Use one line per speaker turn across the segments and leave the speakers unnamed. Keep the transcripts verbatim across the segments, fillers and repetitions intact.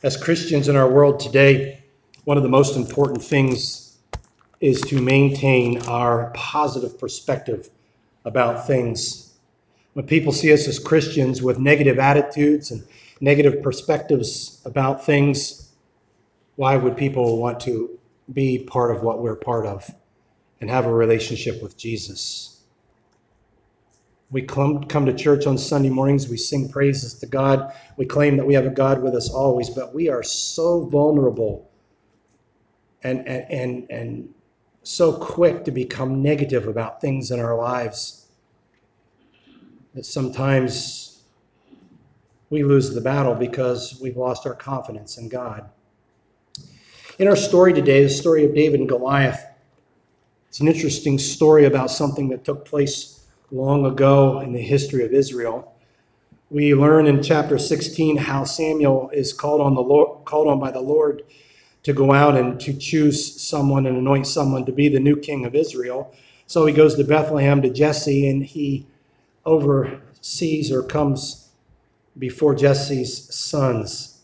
As Christians in our world today, one of the most important things is to maintain our positive perspective about things. When people see us as Christians with negative attitudes and negative perspectives about things, why would people want to be part of what we're part of and have a relationship with Jesus? We come, come to church on Sunday mornings, we sing praises to God, we claim that we have a God with us always, but we are so vulnerable and, and, and, and so quick to become negative about things in our lives that sometimes we lose the battle because we've lost our confidence in God. In our story today, the story of David and Goliath, it's an interesting story about something that took place long ago in the history of Israel. We learn in chapter sixteen how Samuel is called on the Lord, called on by the Lord to go out and to choose someone and anoint someone to be the new king of Israel. So he goes to Bethlehem to Jesse, and he oversees or comes before Jesse's sons.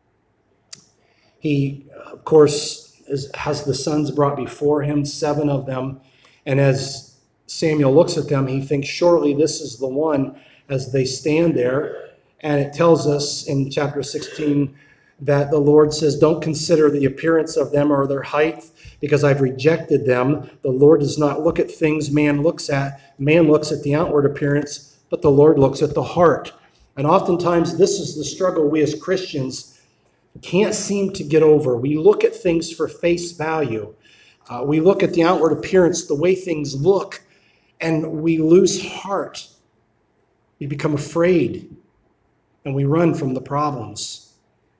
He, of course, is, has the sons brought before him, seven of them, and as Samuel looks at them, he thinks, surely this is the one, as they stand there. And it tells us in chapter sixteen that the Lord says, don't consider the appearance of them or their height, because I've rejected them. The Lord does not look at things man looks at. Man looks at the outward appearance, but the Lord looks at the heart. And oftentimes this is the struggle we as Christians can't seem to get over. We look at things for face value. Uh, we look at the outward appearance, the way things look, and we lose heart. We become afraid, and we run from the problems.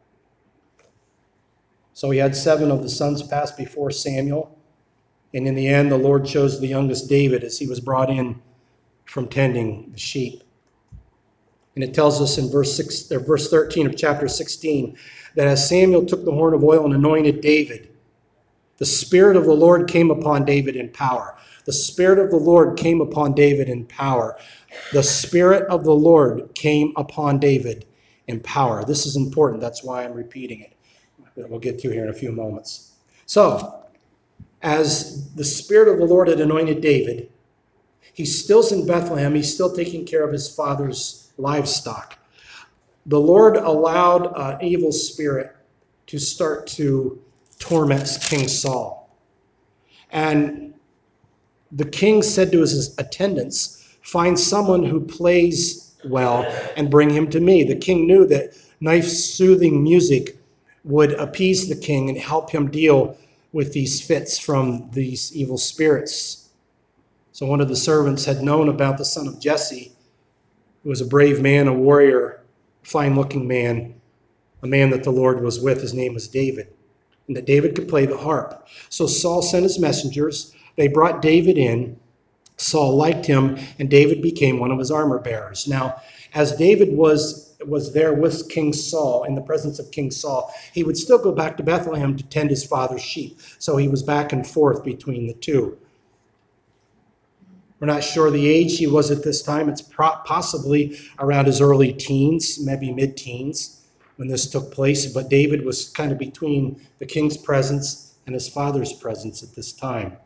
So he had seven of the sons pass before Samuel, and in the end, the Lord chose the youngest, David, as he was brought in from tending the sheep. And it tells us in verse six, or verse thirteen of chapter sixteen, that as Samuel took the horn of oil and anointed David, the Spirit of the Lord came upon David in power. The Spirit of the Lord came upon David in power. The Spirit of the Lord came upon David in power. This is important. That's why I'm repeating it. That we'll get to here in a few moments. So, as the Spirit of the Lord had anointed David, he's still in Bethlehem. He's still taking care of his father's livestock. The Lord allowed an evil spirit to start to torment King Saul. And the king said to his attendants, find someone who plays well and bring him to me. The king knew that nice, soothing music would appease the king and help him deal with these fits from these evil spirits. So one of the servants had known about the son of Jesse, who was a brave man, a warrior, fine-looking man, a man that the Lord was with. His name was David, and that David could play the harp. So Saul sent his messengers. They brought David in. Saul liked him, and David became one of his armor bearers. Now, as David was, was there with King Saul, in the presence of King Saul, he would still go back to Bethlehem to tend his father's sheep. So he was back and forth between the two. We're not sure the age he was at this time. It's possibly around his early teens, maybe mid-teens, when this took place. But David was kind of between the king's presence and his father's presence at this time.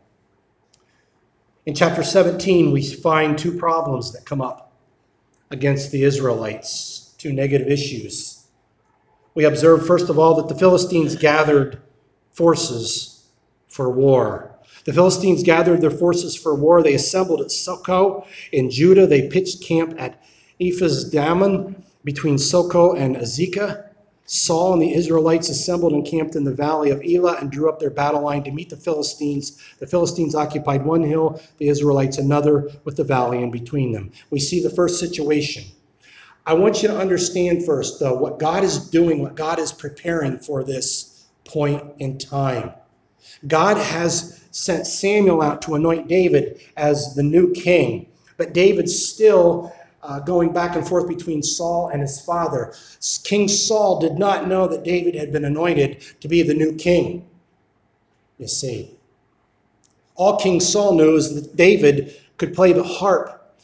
In chapter seventeen, we find two problems that come up against the Israelites, two negative issues. We observe, first of all, that the Philistines gathered forces for war. The Philistines gathered their forces for war. They assembled at Socoh in Judah. They pitched camp at Ephes-dammim between Socoh and Azekah. Saul and the Israelites assembled and camped in the valley of Elah and drew up their battle line to meet the Philistines. The Philistines occupied one hill, the Israelites another, with the valley in between them. We see the first situation. I want you to understand first, though, what God is doing, what God is preparing for this point in time. God has sent Samuel out to anoint David as the new king, but David's still uh, going back and forth between Saul and his father. King Saul did not know that David had been anointed to be the new king, you see. All King Saul knew is that David could play the harp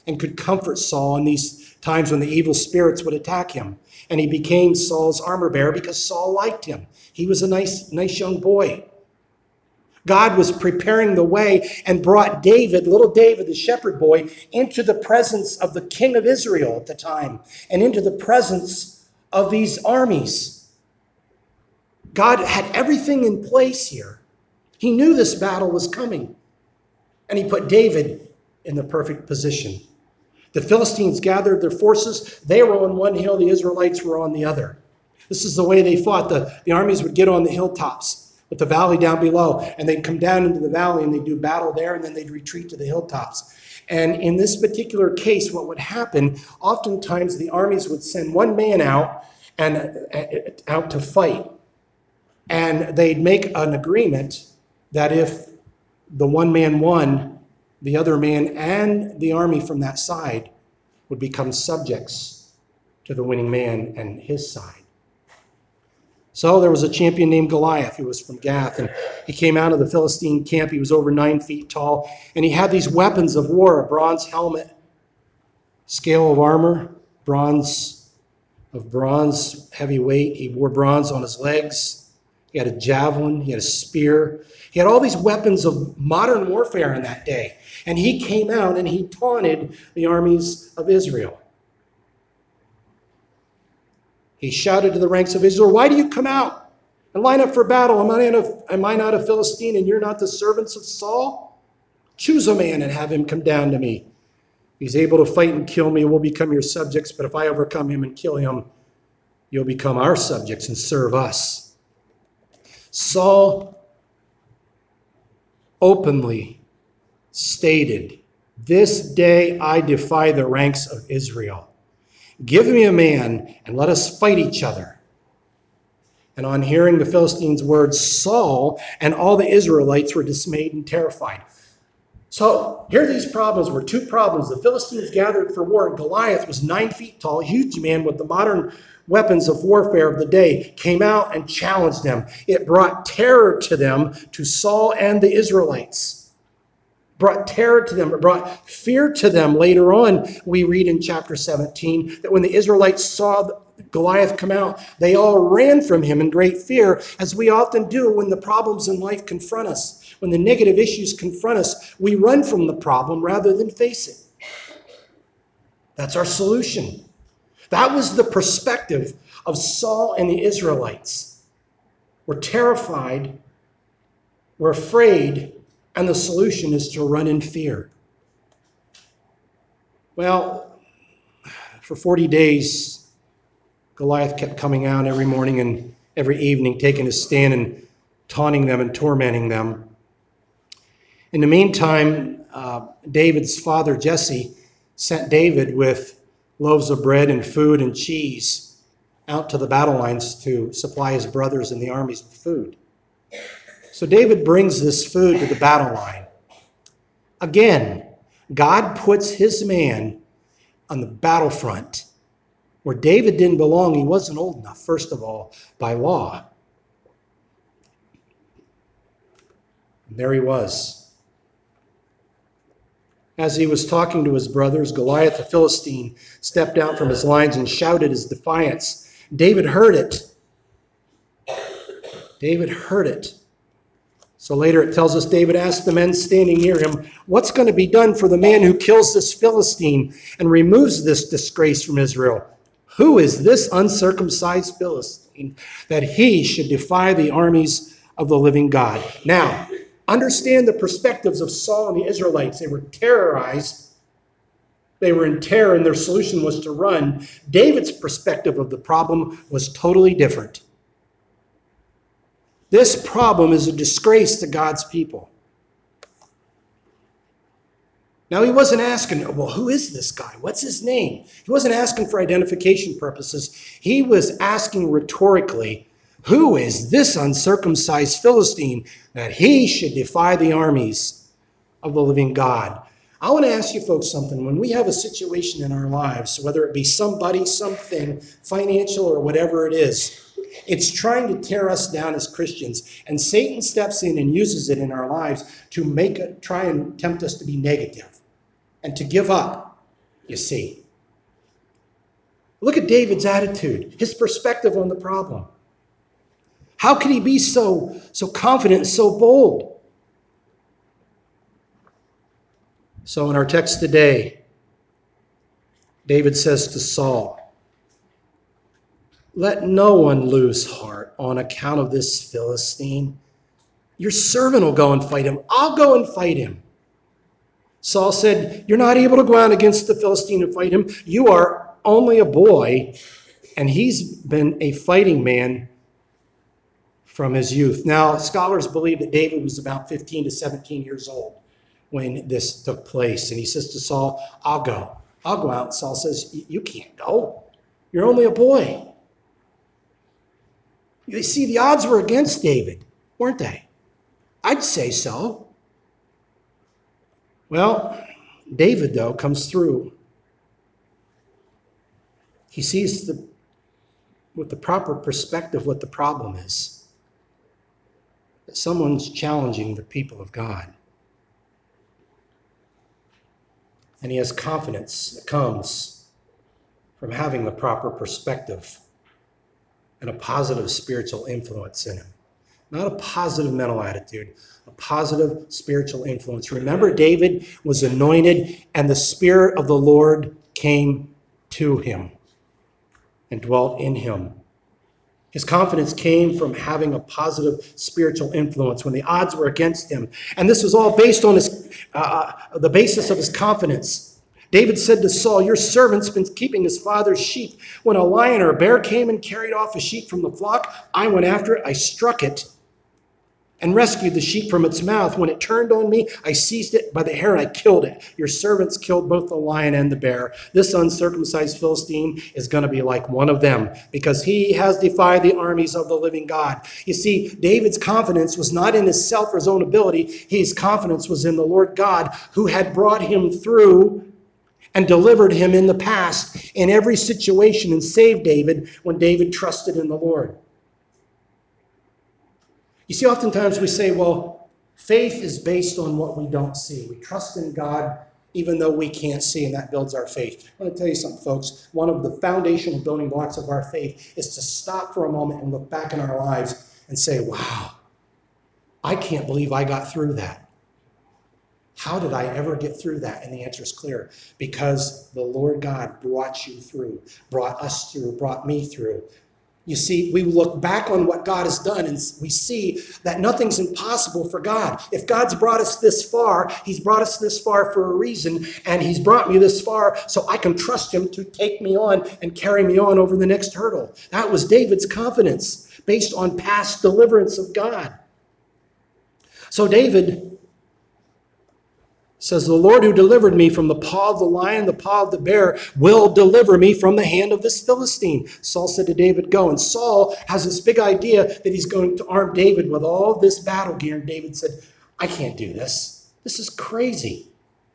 and could comfort Saul in these times when the evil spirits would attack him. And he became Saul's armor bearer because Saul liked him. He was a nice, nice young boy. God was preparing the way and brought David, little David, the shepherd boy, into the presence of the king of Israel at the time and into the presence of these armies. God had everything in place here. He knew this battle was coming, and he put David in the perfect position. The Philistines gathered their forces. They were on one hill, the Israelites were on the other. This is the way they fought. The, the armies would get on the hilltops with the valley down below, and they'd come down into the valley and they'd do battle there, and then they'd retreat to the hilltops. And in this particular case, what would happen, oftentimes the armies would send one man out and uh, out to fight. And they'd make an agreement that if the one man won, the other man and the army from that side would become subjects to the winning man and his side. So there was a champion named Goliath who was from Gath, and he came out of the Philistine camp. He was over nine feet tall, and he had these weapons of war, a bronze helmet, scale of armor, bronze of bronze, heavy weight. He wore bronze on his legs. He had a javelin. He had a spear. He had all these weapons of modern warfare in that day. And he came out and he taunted the armies of Israel. He shouted to the ranks of Israel, "Why do you come out and line up for battle? Am I, not a, am I not a Philistine and you're not the servants of Saul? Choose a man and have him come down to me. He's able to fight and kill me, we'll become your subjects. But if I overcome him and kill him, you'll become our subjects and serve us." Saul openly stated, "This day I defy the ranks of Israel. Give me a man and let us fight each other." And on hearing the Philistines' words, Saul and all the Israelites were dismayed and terrified. So here these problems were two problems. The Philistines gathered for war, and Goliath was nine feet tall, a huge man with the modern weapons of warfare of the day, came out and challenged them. It brought terror to them, to Saul and the Israelites. Brought terror to them. It brought fear to them. Later on, we read in chapter seventeen that when the Israelites saw Goliath come out, they all ran from him in great fear, as we often do when the problems in life confront us. When the negative issues confront us, we run from the problem rather than face it. That's our solution. That was the perspective of Saul and the Israelites. We're terrified, we're afraid, and the solution is to run in fear. Well, for forty days, Goliath kept coming out every morning and every evening, taking his stand and taunting them and tormenting them. In the meantime, uh, David's father, Jesse, sent David with loaves of bread and food and cheese out to the battle lines to supply his brothers and the armies with food. So David brings this food to the battle line. Again, God puts his man on the battlefront where David didn't belong. He wasn't old enough, first of all, by law. And there he was. As he was talking to his brothers, Goliath the Philistine stepped out from his lines and shouted his defiance. David heard it. David heard it. So later it tells us David asked the men standing near him, "What's going to be done for the man who kills this Philistine and removes this disgrace from Israel? Who is this uncircumcised Philistine that he should defy the armies of the living God?" Now, understand the perspectives of Saul and the Israelites. They were terrorized. They were in terror, and their solution was to run. David's perspective of the problem was totally different. This problem is a disgrace to God's people. Now, he wasn't asking, well, who is this guy? What's his name? He wasn't asking for identification purposes. He was asking rhetorically, who is this uncircumcised Philistine that he should defy the armies of the living God? I want to ask you folks something. When we have a situation in our lives, whether it be somebody, something, financial, or whatever it is, it's trying to tear us down as Christians. And Satan steps in and uses it in our lives to make it, try and tempt us to be negative and to give up. you see. Look at David's attitude, his perspective on the problem. How could he be so, so confident and so bold? So in our text today, David says to Saul, "Let no one lose heart on account of this Philistine. Your servant will go and fight him. I'll go and fight him." Saul said, "You're not able to go out against the Philistine and fight him. You are only a boy, and he's been a fighting man from his youth." Now, scholars believe that David was about fifteen to seventeen years old when this took place. And he says to Saul, "I'll go. I'll go out." Saul says, "You can't go. You're only a boy." You see, the odds were against David, weren't they? I'd say so. Well, David, though, comes through. He sees the, with the proper perspective what the problem is. That someone's challenging the people of God. And he has confidence that comes from having the proper perspective and a positive spiritual influence in him. Not a positive mental attitude, a positive spiritual influence. Remember, David was anointed, and the Spirit of the Lord came to him and dwelt in him. His confidence came from having a positive spiritual influence when the odds were against him. And this was all based on his, uh, the basis of his confidence. David said to Saul, "Your servant's been keeping his father's sheep. When a lion or a bear came and carried off a sheep from the flock, I went after it, I struck it, and rescued the sheep from its mouth. When it turned on me, I seized it by the hair and I killed it. Your servants killed both the lion and the bear. This uncircumcised Philistine is going to be like one of them, because he has defied the armies of the living God." You see, David's confidence was not in himself or his own ability. His confidence was in the Lord God, who had brought him through and delivered him in the past in every situation and saved David when David trusted in the Lord. You see, oftentimes we say, well, faith is based on what we don't see. We trust in God even though we can't see, and that builds our faith. I want to tell you something, folks. One of the foundational building blocks of our faith is to stop for a moment and look back in our lives and say, wow, I can't believe I got through that. How did I ever get through that? And the answer is clear. Because the Lord God brought you through, brought us through, brought me through. You see, we look back on what God has done and we see that nothing's impossible for God. If God's brought us this far, he's brought us this far for a reason, and he's brought me this far so I can trust him to take me on and carry me on over the next hurdle. That was David's confidence based on past deliverance of God. So David says, "The Lord who delivered me from the paw of the lion, the paw of the bear, will deliver me from the hand of this Philistine." Saul said to David, "Go." And Saul has this big idea that he's going to arm David with all this battle gear. And David said, "I can't do this. This is crazy."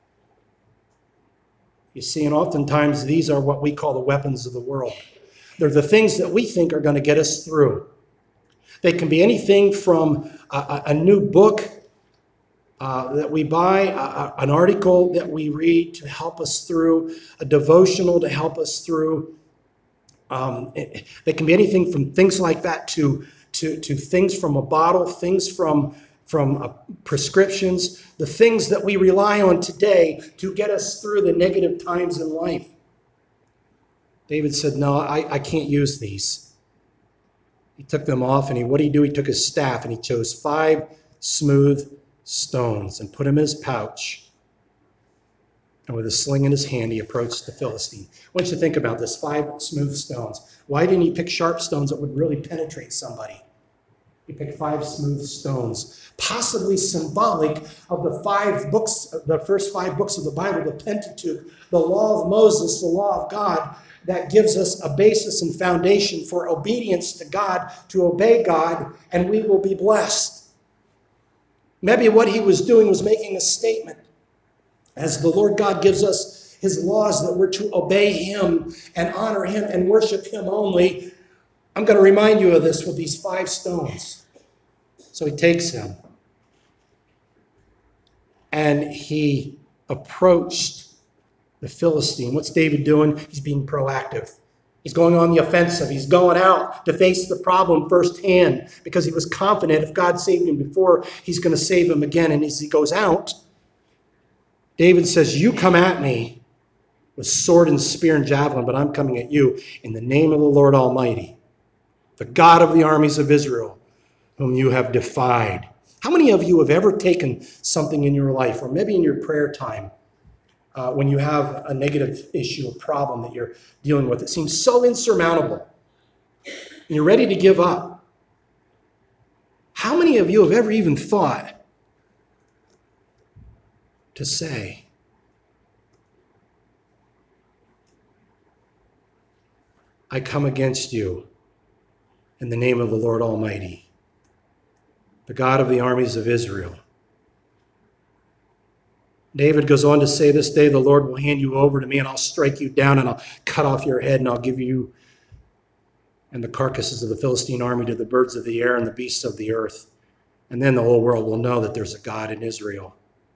You see, and oftentimes these are what we call the weapons of the world. They're the things that we think are going to get us through. They can be anything from a, a new book Uh, that we buy, uh, an article that we read to help us through, a devotional to help us through. Um, it, it can be anything from things like that to, to, to things from a bottle, things from, from uh, prescriptions, the things that we rely on today to get us through the negative times in life. David said, "No, I, I can't use these." He took them off, and he, what did he do? He took his staff, and he chose five smooth stones and put them in his pouch. And with a sling in his hand, he approached the Philistine. I want you to think about this, five smooth stones. Why didn't he pick sharp stones that would really penetrate somebody? He picked five smooth stones, possibly symbolic of the five books, the first five books of the Bible, the Pentateuch, the law of Moses, the law of God, that gives us a basis and foundation for obedience to God, to obey God, and we will be blessed. Maybe what he was doing was making a statement. As the Lord God gives us his laws that we're to obey him and honor him and worship him only, I'm going to remind you of this with these five stones. So he takes them and he approached the Philistine. What's David doing? He's being proactive. He's going on the offensive. He's going out to face the problem firsthand because he was confident if God saved him before, he's going to save him again. And as he goes out, David says, you come at me with sword and spear and javelin, but I'm coming at you in the name of the Lord Almighty, the God of the armies of Israel, whom you have defied. How many of you have ever taken something in your life, or maybe in your prayer time, uh, when you have a negative issue, a problem that you're dealing with? It seems so insurmountable, and you're ready to give up. How many of you have ever even thought to say, I come against you in the name of the Lord Almighty, the God of the armies of Israel? David goes on to say, this day the Lord will hand you over to me, and I'll strike you down, and I'll cut off your head, and I'll give you and the carcasses of the Philistine army to the birds of the air and the beasts of the earth. And then the whole world will know that there's a God in Israel.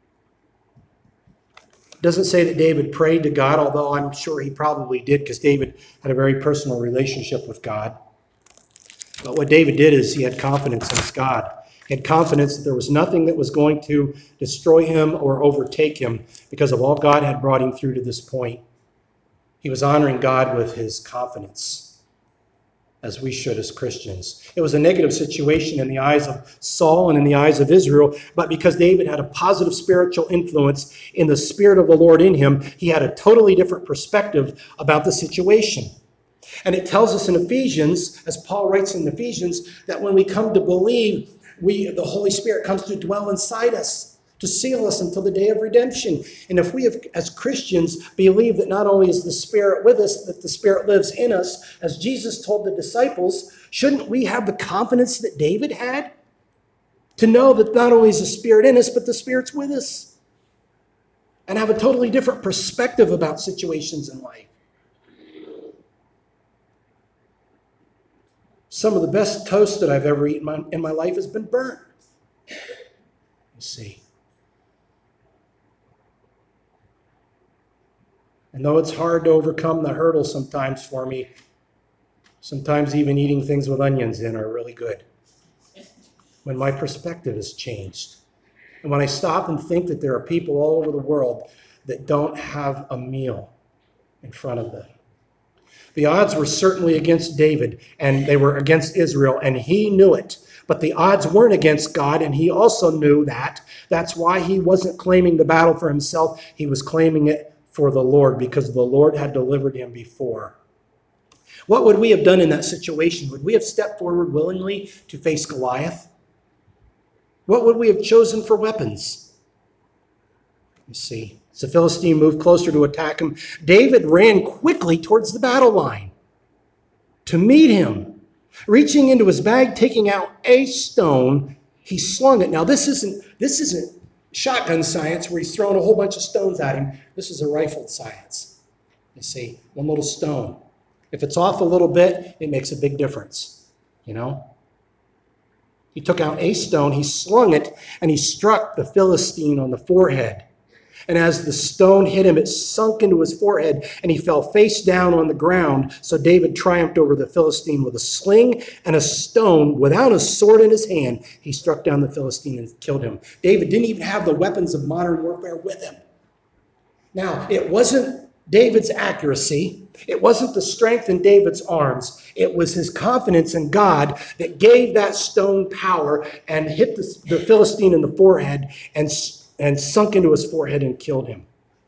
It doesn't say that David prayed to God, although I'm sure he probably did, because David had a very personal relationship with God. But what David did is he had confidence in his God. He had confidence that there was nothing that was going to destroy him or overtake him because of all God had brought him through to this point. He was honoring God with his confidence, as we should as Christians. It was a negative situation in the eyes of Saul and in the eyes of Israel, but because David had a positive spiritual influence in the Spirit of the Lord in him, he had a totally different perspective about the situation. And it tells us in Ephesians, as Paul writes in Ephesians, that when we come to believe, we the Holy Spirit comes to dwell inside us, to seal us until the day of redemption. And if we have, as Christians, believe that not only is the Spirit with us, that the Spirit lives in us, as Jesus told the disciples, shouldn't we have the confidence that David had? To know that not only is the Spirit in us, but the Spirit's with us. And have a totally different perspective about situations in life. Some of the best toast that I've ever eaten in my life has been burnt. You see. And though it's hard to overcome the hurdle sometimes for me, sometimes even eating things with onions in are really good. When my perspective has changed. And when I stop and think that there are people all over the world that don't have a meal in front of them. The odds were certainly against David, and they were against Israel, and he knew it. But the odds weren't against God, and he also knew that. That's why he wasn't claiming the battle for himself. He was claiming it for the Lord, because the Lord had delivered him before. What would we have done in that situation? Would we have stepped forward willingly to face Goliath? What would we have chosen for weapons? You see, as the Philistine moved closer to attack him, David ran quickly towards the battle line to meet him. Reaching into his bag, taking out a stone, he slung it. Now, this isn't this isn't shotgun science where he's throwing a whole bunch of stones at him. This is a rifled science. You see, one little stone. If it's off a little bit, it makes a big difference, you know? He took out a stone, he slung it, and he struck the Philistine on the forehead. And as the stone hit him, it sunk into his forehead, and he fell face down on the ground. So David triumphed over the Philistine with a sling and a stone. Without a sword in his hand, he struck down the Philistine and killed him. David didn't even have the weapons of modern warfare with him. Now, it wasn't David's accuracy. It wasn't the strength in David's arms. It was his confidence in God that gave that stone power and hit the, the Philistine in the forehead and, and sunk into his forehead and killed him.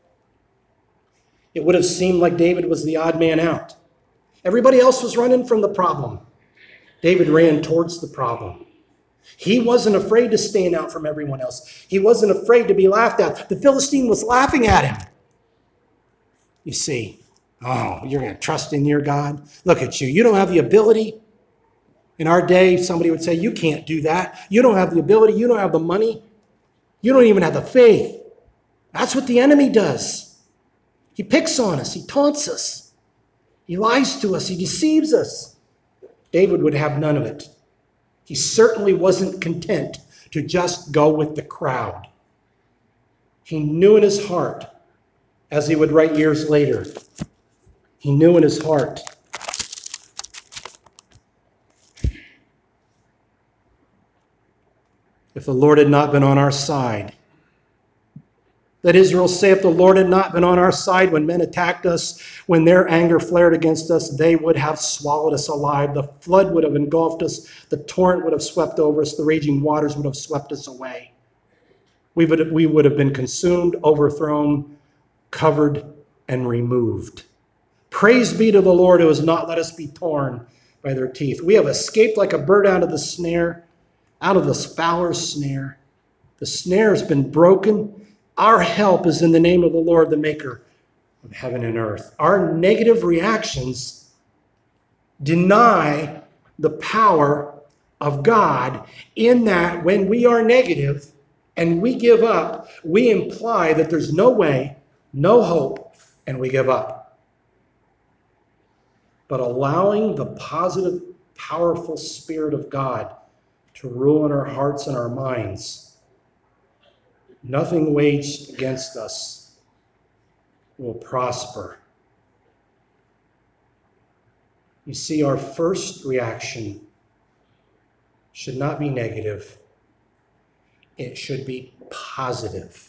It would have seemed like David was the odd man out. Everybody else was running from the problem. David ran towards the problem. He wasn't afraid to stand out from everyone else. He wasn't afraid to be laughed at. The Philistine was laughing at him. You see, oh, you're going to trust in your God? Look at you. You don't have the ability. In our day, somebody would say, you can't do that. You don't have the ability. You don't have the money. You don't even have the faith. That's what the enemy does. He picks on us. He taunts us. He lies to us. He deceives us. David would have none of it. He certainly wasn't content to just go with the crowd. He knew in his heart As he would write years later, he knew in his heart if the Lord had not been on our side, let Israel say, if the Lord had not been on our side when men attacked us, when their anger flared against us, they would have swallowed us alive. The flood would have engulfed us. The torrent would have swept over us. The raging waters would have swept us away. We would, we would have been consumed, overthrown, covered, and removed. Praise be to the Lord who has not let us be torn by their teeth. We have escaped like a bird out of the snare, out of the fowler's snare. The snare has been broken. Our help is in the name of the Lord, the maker of heaven and earth. Our negative reactions deny the power of God in that when we are negative and we give up, we imply that there's no way, no hope, and we give up. But allowing the positive, powerful Spirit of God to rule in our hearts and our minds, nothing waged against us will prosper. You see, our first reaction should not be negative. It should be positive.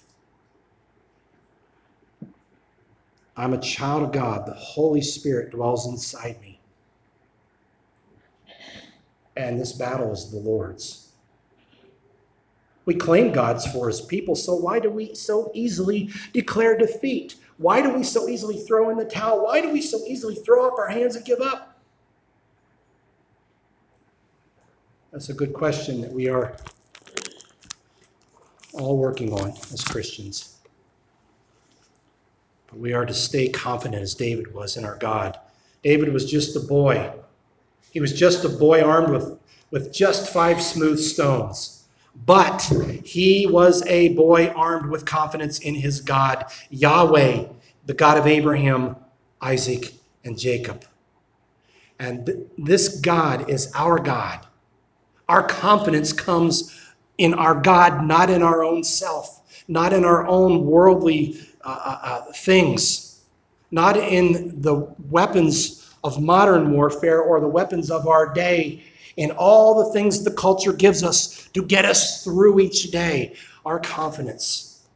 I'm a child of God. The Holy Spirit dwells inside me. And this battle is the Lord's. We claim God's for his people, so why do we so easily declare defeat? Why do we so easily throw in the towel? Why do we so easily throw up our hands and give up? That's a good question that we are all working on as Christians. But we are to stay confident as David was in our God. David was just a boy. He was just a boy armed with, with just five smooth stones. But he was a boy armed with confidence in his God, Yahweh, the God of Abraham, Isaac, and Jacob. And th- this God is our God. Our confidence comes in our God, not in our own self, not in our own worldly uh, uh, things, not in the weapons of modern warfare or the weapons of our day, in all the things the culture gives us to get us through each day. Our confidence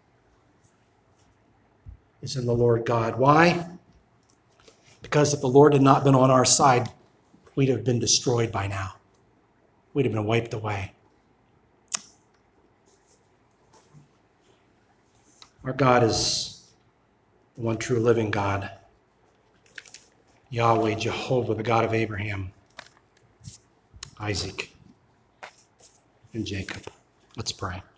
is in the Lord God. Why? Because if the Lord had not been on our side, we'd have been destroyed by now. We'd have been wiped away. Our God is the one true living God, Yahweh, Jehovah, the God of Abraham, Isaac, and Jacob. Let's pray.